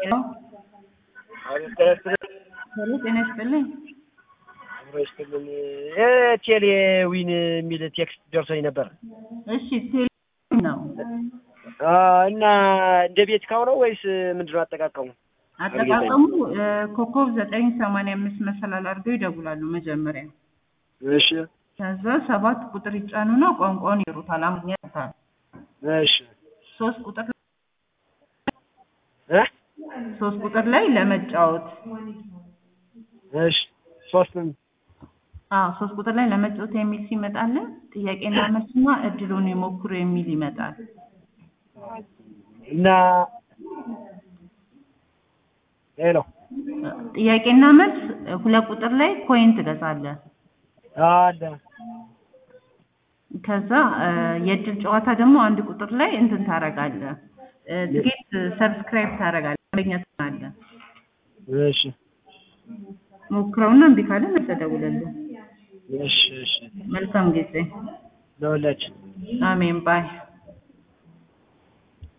ሄሎ ጤና ይስጥልኝ። ቴሌዊን የሚል ቴክስት ደርሶኝ ነበር። እሺ ቴሌ ነው እና እንደ ቤት ካው ነው ወይስ ምንድነው አጠቃቀሙ? አጠቃቀሙ ኮከብ 985 መሰላል አድርገው ይደውላሉ መጀመሪያ። እሺ ከዛ 7 ቁጥር ይጫኑና ቋንቋውን ይሩታል አማርኛ ይሩታል። እሺ 3 ቁጥር ላይ ለመጫወት እሺ 3 ቁጥር ላይ ለመጫወት የሚል ሲመጣል ጥያቄና መልስና እድሉን ይሞክሩ የሚል ይመጣል። እና ሄሎ ጥያቄና መልስ 2 ቁጥር ላይ ኮይን ትገዛለህ። አለ ከዛ የእድል ጨዋታ ደግሞ 1 ቁጥር ላይ እንትን ታረጋለህ። ትኬት ሰብስክራይብ ታረጋለህ አለ። እሺ ሞክረውና እምቢ ካለ ተደውልልኝ። እሺ መልካም ጊዜ ለሁላችን። አሜን ባይ